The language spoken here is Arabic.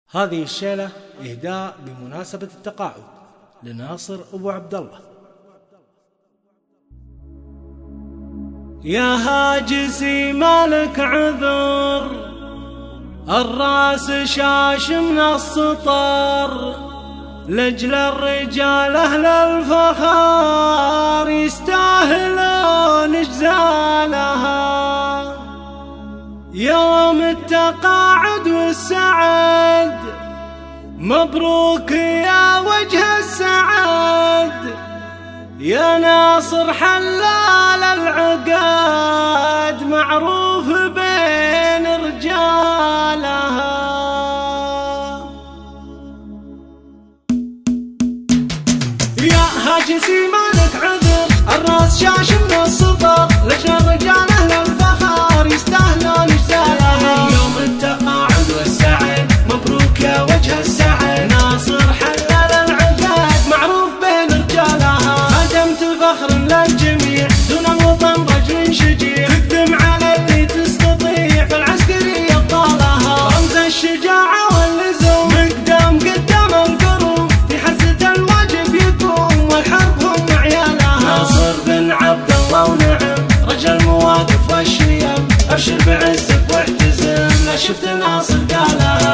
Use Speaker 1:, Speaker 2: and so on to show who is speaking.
Speaker 1: هذه الشيلة إهداء بمناسبة التقاعد لناصر أبو عبد الله. يا هاجسي مالك عذر، الراس شاش من السطر، لجل الرجال أهل الفخار يستاهلون جزالها. يوم التقاعد والسعد مبروك يا وجه السعد، يا ناصر حلال العقاد معروف بين رجالها. يا هاجسي مالك عذر، الراس شاش من السطر، لجل الرجال أهل الفخار يستاهلون جزالها. يوم التقاعد والسعد مبروك يا وجه السعد، ناصر حلال العقاد معروف بين رجالها. خدمت فخر للجميع دون الوطن رجل شجيع، تقدم على اللي تستطيع في العسكرية بطالها. رمز الشجاعة واللزوم مقدام قدام القروم، في حزة الواجب يقوم والحرب هم عيالها. ناصر بن عبد الله ونعم رجل مواقف والشيم، ابشر بعزك واحتزم لا شفت ناصر قالها.